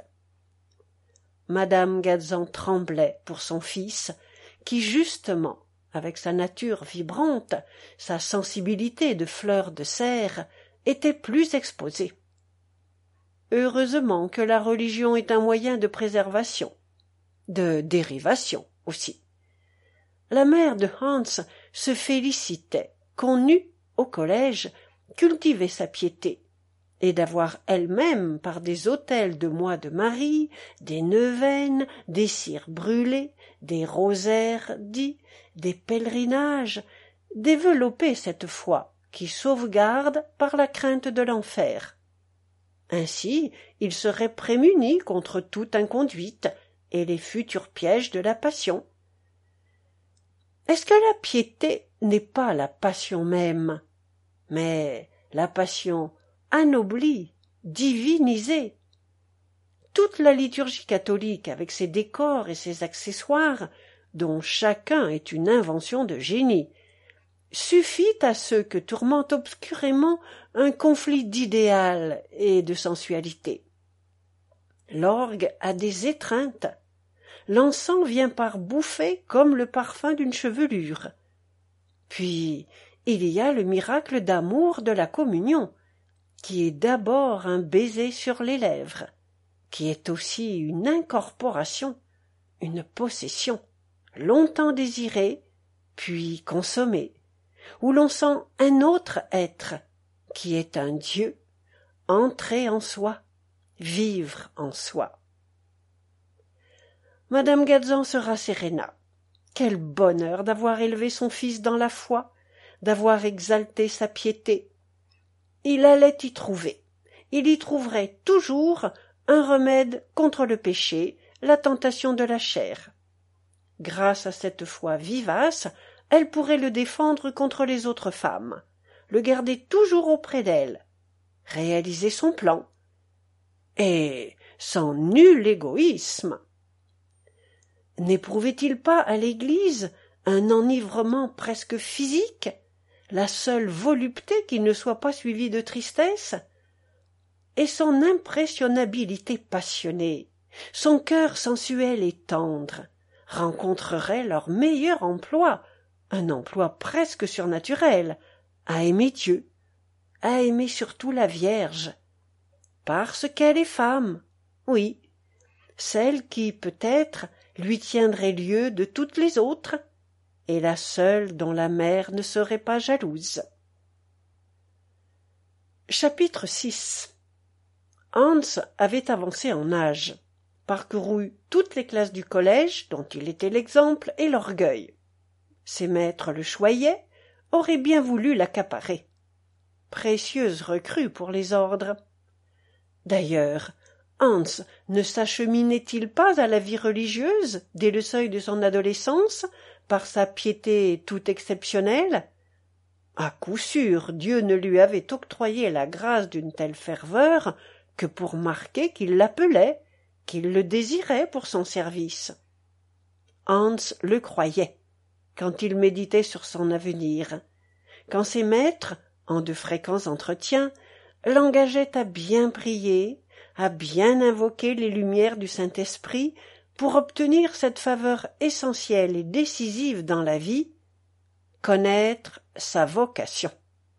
Madame Gadzan tremblait pour son fils, qui justement, avec sa nature vibrante, sa sensibilité de fleur de serre, était plus exposé. Heureusement que la religion est un moyen de préservation, de dérivation aussi. La mère de Hans se félicitait qu'on eût, au collège, cultivé sa piété, et d'avoir elle-même, par des autels de mois de Marie, des neuvaines, des cires brûlées, des rosaires dits, des pèlerinages, développé cette foi qui sauvegarde par la crainte de l'enfer. Ainsi, il serait prémuni contre toute inconduite et les futurs pièges de la passion. Est-ce que la piété n'est pas la passion même, mais la passion anoblie, divinisée? Toute la liturgie catholique, avec ses décors et ses accessoires, dont chacun est une invention de génie, suffit à ceux que tourmente obscurément un conflit d'idéal et de sensualité. L'orgue a des étreintes, l'encens vient par bouffées comme le parfum d'une chevelure. Puis il y a le miracle d'amour de la communion, qui est d'abord un baiser sur les lèvres, qui est aussi une incorporation, une possession, longtemps désirée, puis consommée, où l'on sent un autre être, qui est un Dieu, entrer en soi, vivre en soi. Madame Gadzan se rasséréna. Quel bonheur d'avoir élevé son fils dans la foi, d'avoir exalté sa piété. Il allait y trouver, il y trouverait toujours un remède contre le péché, la tentation de la chair. Grâce à cette foi vivace, elle pourrait le défendre contre les autres femmes, le garder toujours auprès d'elle, réaliser son plan, et sans nul égoïsme. N'éprouvait-il pas à l'Église un enivrement presque physique, la seule volupté qui ne soit pas suivie de tristesse? Et son impressionnabilité passionnée, son cœur sensuel et tendre, rencontreraient leur meilleur emploi, un emploi presque surnaturel, à aimer Dieu, à aimer surtout la Vierge, parce qu'elle est femme, oui, celle qui, peut-être, lui tiendrait lieu de toutes les autres, et la seule dont la mère ne serait pas jalouse. Chapitre six. Hans avait avancé en âge, parcouru toutes les classes du collège dont il était l'exemple et l'orgueil. Ses maîtres le choyaient, auraient bien voulu l'accaparer. Précieuse recrue pour les ordres. D'ailleurs, Hans ne s'acheminait-il pas à la vie religieuse dès le seuil de son adolescence, par sa piété toute exceptionnelle? À coup sûr, Dieu ne lui avait octroyé la grâce d'une telle ferveur que pour marquer qu'il l'appelait, qu'il le désirait pour son service. Hans le croyait, quand il méditait sur son avenir, quand ses maîtres, en de fréquents entretiens, l'engageaient à bien prier, à bien invoquer les lumières du Saint-Esprit pour obtenir cette faveur essentielle et décisive dans la vie, connaître sa vocation.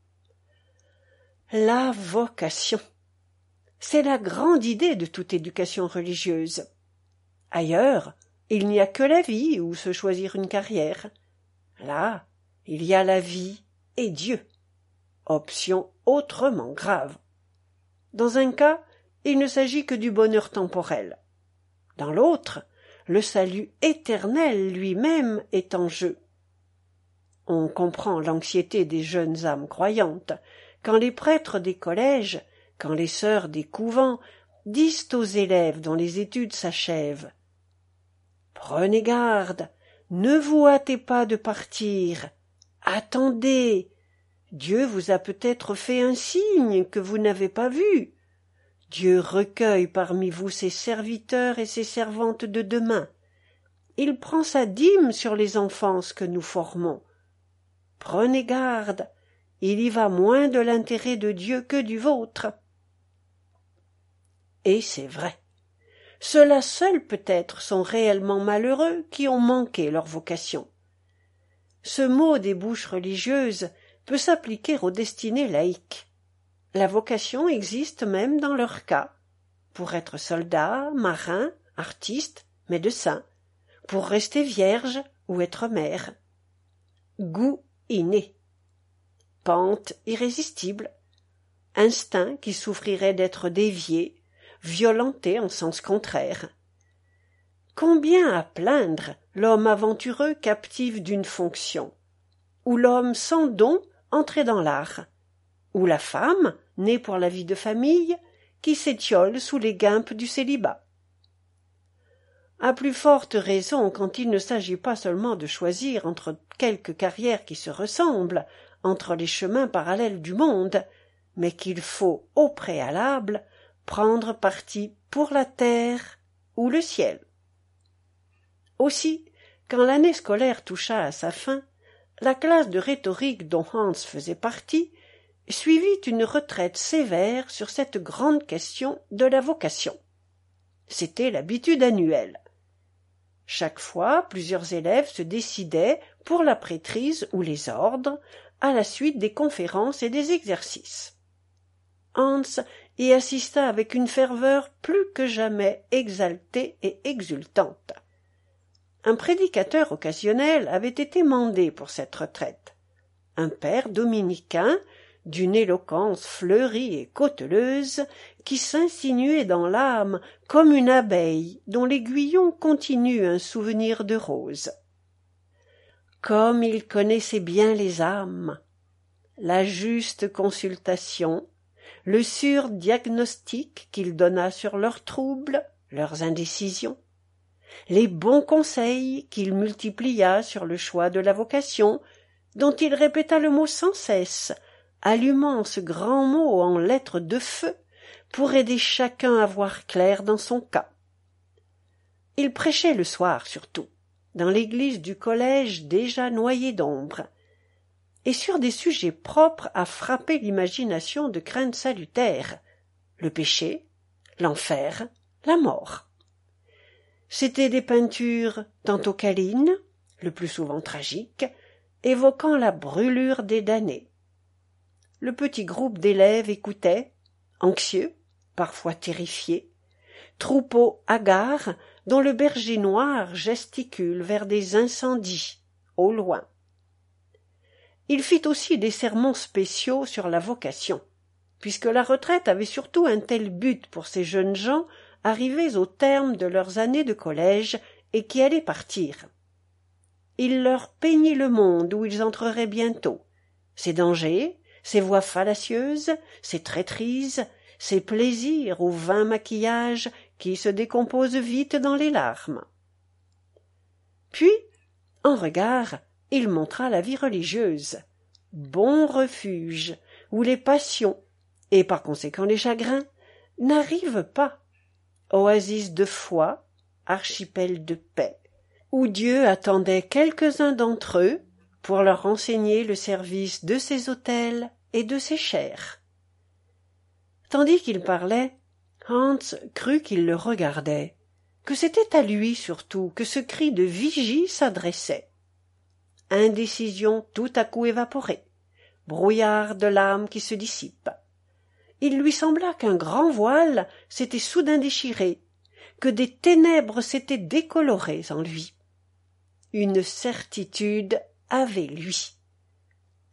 La vocation, c'est la grande idée de toute éducation religieuse. Ailleurs, il n'y a que la vie où se choisir une carrière. Là, Il y a la vie et Dieu. Option autrement grave. Dans un cas, il ne s'agit que du bonheur temporel. Dans l'autre, le salut éternel lui-même est en jeu. On comprend l'anxiété des jeunes âmes croyantes, quand les prêtres des collèges, quand les sœurs des couvents disent aux élèves dont les études s'achèvent « Prenez garde, ne vous hâtez pas de partir, attendez, Dieu vous a peut-être fait un signe que vous n'avez pas vu. Dieu recueille parmi vous ses serviteurs et ses servantes de demain. Il prend sa dîme sur les enfances que nous formons. Prenez garde, il y va moins de l'intérêt de Dieu que du vôtre. » Et c'est vrai. Ceux-là seuls peut-être sont réellement malheureux qui ont manqué leur vocation. Ce mot des bouches religieuses peut s'appliquer aux destinées laïques. La vocation existe même dans leur cas, pour être soldat, marin, artiste, médecin, pour rester vierge ou être mère. Goût inné, pente irrésistible, instinct qui souffrirait d'être dévié, violenté en sens contraire. Combien à plaindre l'homme aventureux captif d'une fonction, ou l'homme sans don entré dans l'art, ou la femme, née pour la vie de famille, qui s'étiole sous les guimpes du célibat. À plus forte raison quand il ne s'agit pas seulement de choisir entre quelques carrières qui se ressemblent, entre les chemins parallèles du monde, mais qu'il faut, au préalable, prendre parti pour la terre ou le ciel. Aussi, quand l'année scolaire toucha à sa fin, la classe de rhétorique dont Hans faisait partie suivit une retraite sévère sur cette grande question de la vocation. C'était l'habitude annuelle. Chaque fois, plusieurs élèves se décidaient pour la prêtrise ou les ordres, à la suite des conférences et des exercices. Hans y assista avec une ferveur plus que jamais exaltée et exultante. Un prédicateur occasionnel avait été mandé pour cette retraite. Un père dominicain, d'une éloquence fleurie et cauteleuse, qui s'insinuait dans l'âme comme une abeille dont l'aiguillon continue un souvenir de rose. Comme il connaissait bien les âmes, la juste consultation, le sûr diagnostic qu'il donna sur leurs troubles, leurs indécisions, les bons conseils qu'il multiplia sur le choix de la vocation, dont il répéta le mot sans cesse, allumant ce grand mot en lettres de feu pour aider chacun à voir clair dans son cas. Il prêchait le soir surtout, dans l'église du collège déjà noyée d'ombre, et sur des sujets propres à frapper l'imagination de craintes salutaires, le péché, l'enfer, la mort. C'étaient des peintures tantôt câlines, le plus souvent tragiques, évoquant la brûlure des damnés. Le petit groupe d'élèves écoutait, anxieux, parfois terrifié, troupeau hagard dont le berger noir gesticule vers des incendies, au loin. Il fit aussi des sermons spéciaux sur la vocation, puisque la retraite avait surtout un tel but pour ces jeunes gens arrivés au terme de leurs années de collège et qui allaient partir. Il leur peignit le monde où ils entreraient bientôt, ses dangers, ses voies fallacieuses, ses traîtrises, ses plaisirs au vain maquillage qui se décompose vite dans les larmes. Puis, en regard, il montra la vie religieuse, bon refuge où les passions, et par conséquent les chagrins, n'arrivent pas, oasis de foi, archipel de paix, où Dieu attendait quelques-uns d'entre eux pour leur enseigner le service de ses autels et de ses chairs. Tandis qu'il parlait, Hans crut qu'il le regardait, que c'était à lui surtout que ce cri de vigie s'adressait. Indécision tout à coup évaporée, brouillard de l'âme qui se dissipe. Il lui sembla qu'un grand voile s'était soudain déchiré, que des ténèbres s'étaient décolorées en lui. Une certitude avait lui.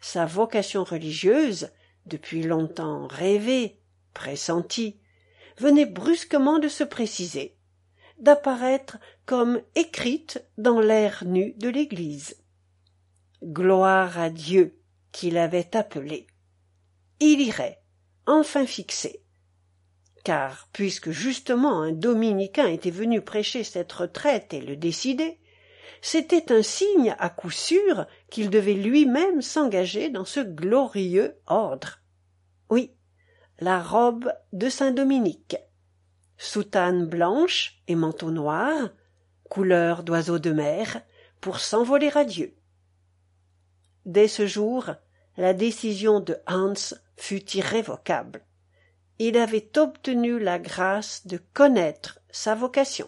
sa vocation religieuse, depuis longtemps rêvée, pressentie, venait brusquement de se préciser, d'apparaître comme écrite dans l'air nu de l'Église. Gloire à Dieu qui l'avait appelé. Il irait, enfin fixé. Car, puisque justement un dominicain était venu prêcher cette retraite et le décider, c'était un signe à coup sûr qu'il devait lui-même s'engager dans ce glorieux ordre. Oui, la robe de Saint-Dominique, soutane blanche et manteau noir, couleur d'oiseau de mer, pour s'envoler à Dieu. Dès ce jour, la décision de Hans fut irrévocable. Il avait obtenu la grâce de connaître sa vocation.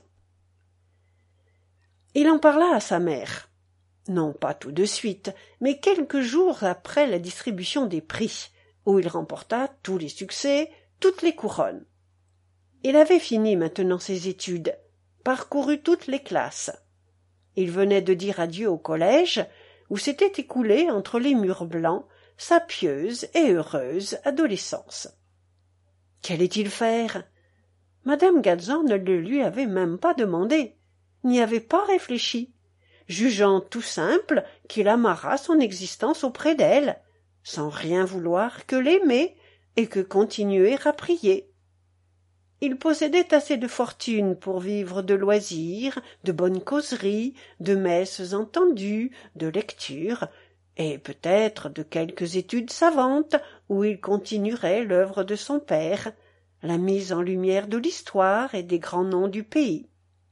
Il en parla à sa mère, non pas tout de suite, mais quelques jours après la distribution des prix, où il remporta tous les succès, toutes les couronnes. Il avait fini maintenant ses études, parcouru toutes les classes. Il venait de dire adieu au collège, où s'était écoulée entre les murs blancs sa pieuse et heureuse adolescence. Qu'allait-il faire? Madame Gadzan ne le lui avait même pas demandé, n'y avait pas réfléchi, jugeant tout simple qu'il amarrât son existence auprès d'elle, sans rien vouloir que l'aimer et que continuer à prier. Il possédait assez de fortune pour vivre de loisirs, de bonnes causeries, de messes entendues, de lectures, et peut-être de quelques études savantes où il continuerait l'œuvre de son père, la mise en lumière de l'histoire et des grands noms du pays.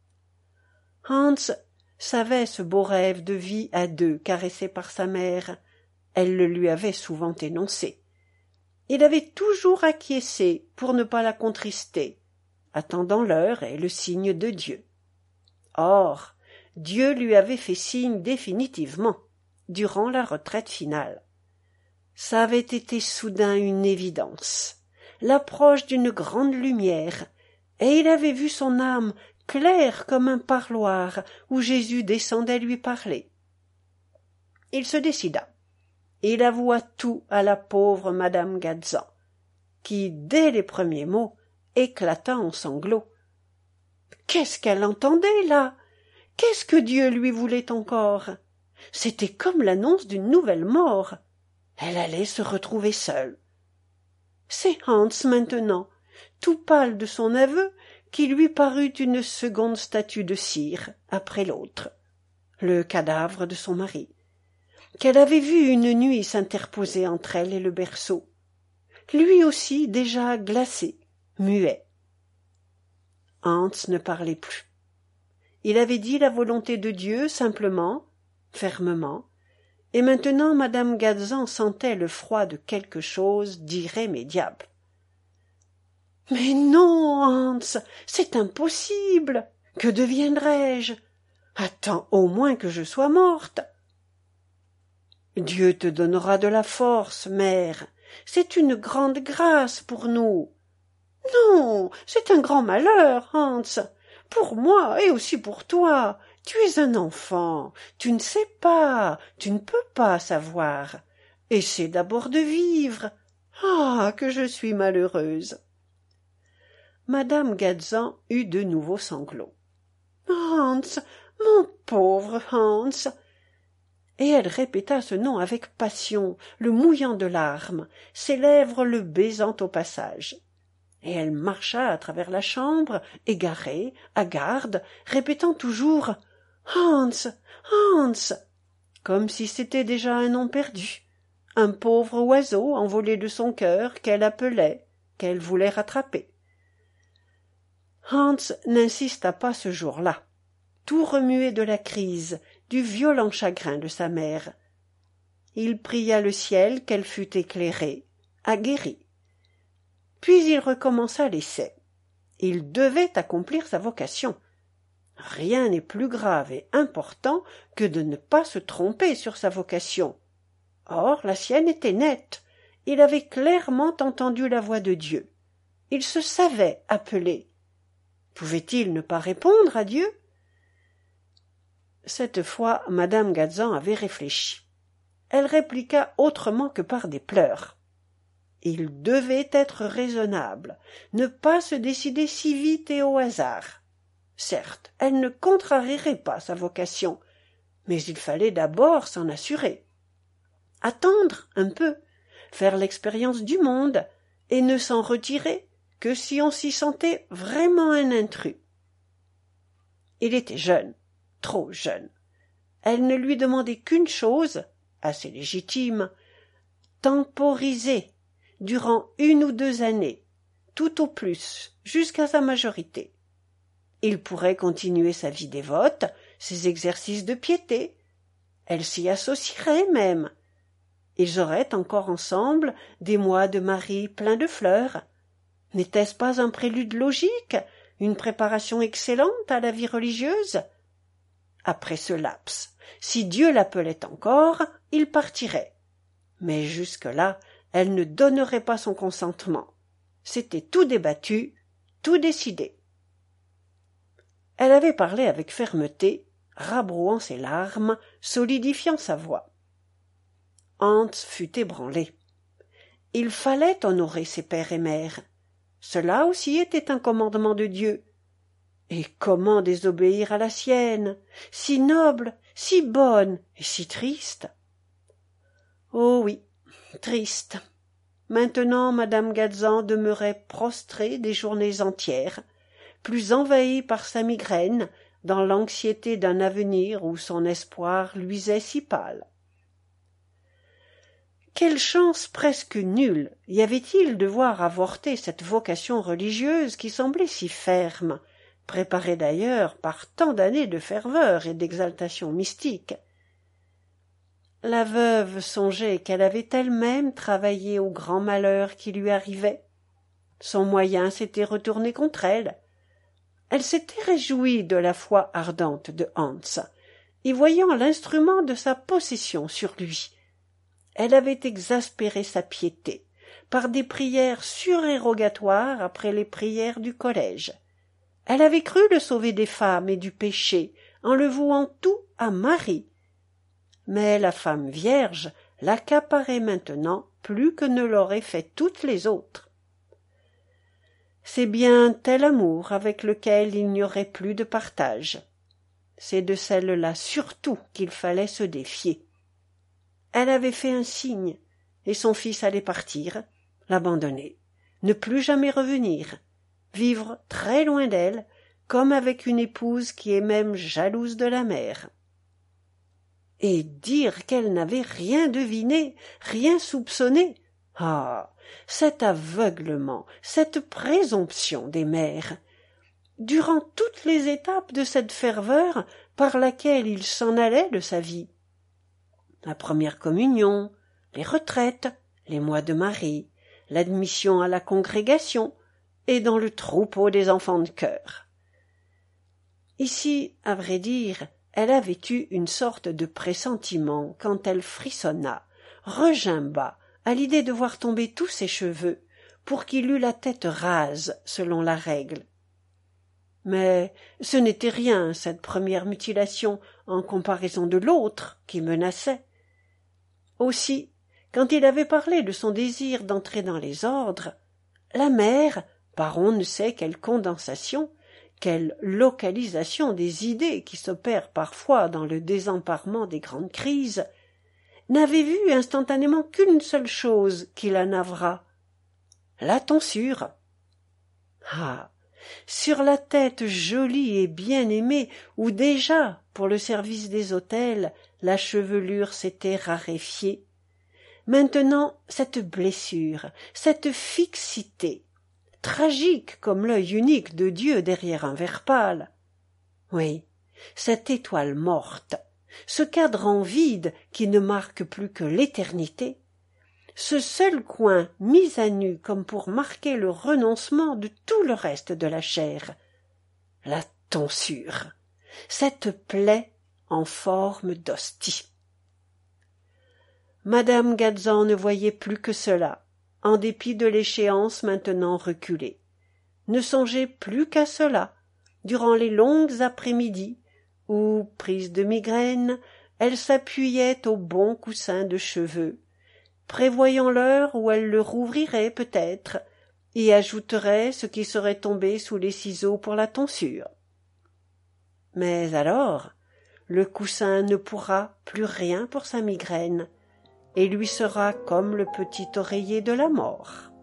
Hans savait ce beau rêve de vie à deux caressé par sa mère. Elle le lui avait souvent énoncé. Il avait toujours acquiescé pour ne pas la contrister, attendant l'heure et le signe de Dieu. Or, Dieu lui avait fait signe définitivement, durant la retraite finale. Ça avait été soudain une évidence, l'approche d'une grande lumière, et il avait vu son âme claire comme un parloir où Jésus descendait lui parler. Il se décida. Il avoua tout à la pauvre madame Gadzan, qui, dès les premiers mots, éclata en sanglots. Qu'est-ce qu'elle entendait là? Qu'est-ce que Dieu lui voulait encore? C'était comme l'annonce d'une nouvelle mort. Elle allait se retrouver seule. C'est Hans maintenant, tout pâle de son aveu, qui lui parut une seconde statue de cire après l'autre, le cadavre de son mari, qu'elle avait vu une nuit s'interposer entre elle et le berceau, lui aussi déjà glacé, muet. Hans ne parlait plus. Il avait dit la volonté de Dieu simplement, fermement, et maintenant madame Gadzan sentait le froid de quelque chose d'irrémédiable. « Mais non, Hans, c'est impossible. Que deviendrai-je? Attends au moins que je sois morte. »« Dieu te donnera de la force, mère. C'est une grande grâce pour nous. »« Non, c'est un grand malheur, Hans. Pour moi et aussi pour toi. Tu es un enfant. Tu ne sais pas. Tu ne peux pas savoir. Essaie d'abord de vivre. Ah, que je suis malheureuse. » Madame Gadzan eut de nouveaux sanglots. « Hans, mon pauvre Hans !» Et elle répéta ce nom avec passion, le mouillant de larmes, ses lèvres le baisant au passage. Et elle marcha à travers la chambre, égarée, hagarde, répétant toujours « Hans, Hans !» comme si c'était déjà un nom perdu, un pauvre oiseau envolé de son cœur qu'elle appelait, qu'elle voulait rattraper. Hans n'insista pas ce jour-là, tout remué de la crise, du violent chagrin de sa mère. Il pria le ciel qu'elle fût éclairée, aguerrie. Puis il recommença l'essai. Il devait accomplir sa vocation. Rien n'est plus grave et important que de ne pas se tromper sur sa vocation. Or, la sienne était nette. Il avait clairement entendu la voix de Dieu. Il se savait appelé. Pouvait-il ne pas répondre à Dieu? Cette fois, madame Gadzan avait réfléchi. elle répliqua autrement que par des pleurs. Il devait être raisonnable, ne pas se décider si vite et au hasard. Certes, elle ne contrarierait pas sa vocation, mais il fallait d'abord s'en assurer. Attendre un peu, faire l'expérience du monde, et ne s'en retirer que si on s'y sentait vraiment un intrus. Il était jeune, trop jeune. Elle ne lui demandait qu'une chose, assez légitime, temporiser durant une ou deux années, tout au plus, jusqu'à sa majorité. Il pourrait continuer sa vie dévote, ses exercices de piété. Elle s'y associerait même. Ils auraient encore ensemble des mois de mari pleins de fleurs. N'était-ce pas un prélude logique, une préparation excellente à la vie religieuse? Après ce laps, si Dieu l'appelait encore, il partirait. Mais jusque-là, elle ne donnerait pas son consentement. C'était tout débattu, tout décidé. Elle avait parlé avec fermeté, rabrouant ses larmes, solidifiant sa voix. Hans fut ébranlé. Il fallait honorer ses pères et mères. Cela aussi était un commandement de Dieu. Et comment désobéir à la sienne, si noble, si bonne et si triste? Oh oui, triste. Maintenant madame Gadzan demeurait prostrée des journées entières, plus envahie par sa migraine, dans l'anxiété d'un avenir où son espoir luisait si pâle. Quelle chance presque nulle y avait-il de voir avorter cette vocation religieuse qui semblait si ferme, préparée d'ailleurs par tant d'années de ferveur et d'exaltation mystique. La veuve songeait qu'elle avait elle-même travaillé au grand malheur qui lui arrivait. Son moyen s'était retourné contre elle. Elle s'était réjouie de la foi ardente de Hans, y voyant l'instrument de sa possession sur lui. Elle avait exaspéré sa piété par des prières surérogatoires après les prières du collège. Elle avait cru le sauver des femmes et du péché en le vouant tout à Marie. Mais la femme vierge l'accaparait maintenant plus que ne l'auraient fait toutes les autres. C'est bien tel amour avec lequel il n'y aurait plus de partage. C'est de celle-là surtout qu'il fallait se défier. Elle avait fait un signe, et son fils allait partir, l'abandonner, ne plus jamais revenir, vivre très loin d'elle, comme avec une épouse qui est même jalouse de la mère. Et dire qu'elle n'avait rien deviné, rien soupçonné. Ah, cet aveuglement, cette présomption des mères. Durant toutes les étapes de cette ferveur par laquelle il s'en allait de sa vie. La première communion, les retraites, les mois de Marie, l'admission à la congrégation et dans le troupeau des enfants de chœur. Ici, à vrai dire, elle avait eu une sorte de pressentiment quand elle frissonna, regimba à l'idée de voir tomber tous ses cheveux pour qu'il eût la tête rase selon la règle. Mais ce n'était rien, cette première mutilation, en comparaison de l'autre qui menaçait. Aussi, quand il avait parlé de son désir d'entrer dans les ordres, la mère, par on ne sait quelle condensation, quelle localisation des idées qui s'opèrent parfois dans le désemparement des grandes crises, n'avait vu instantanément qu'une seule chose qui la navrât, la tonsure. Ah, sur la tête jolie et bien-aimée, où déjà, pour le service des autels, la chevelure s'était raréfiée, maintenant cette blessure, cette fixité, tragique comme l'œil unique de Dieu derrière un verre pâle. Oui, cette étoile morte, ce cadran vide qui ne marque plus que l'éternité, ce seul coin mis à nu comme pour marquer le renoncement de tout le reste de la chair, la tonsure, cette plaie en forme d'hostie. Madame Gadzan ne voyait plus que cela, en dépit de l'échéance maintenant reculée, ne songeait plus qu'à cela, durant les longues après-midi, où, prise de migraine, elle s'appuyait au bon coussin de cheveux, prévoyant l'heure où elle le rouvrirait peut-être, et ajouterait ce qui serait tombé sous les ciseaux pour la tonsure. Mais alors, le coussin ne pourra plus rien pour sa migraine, et lui sera comme le petit oreiller de la mort.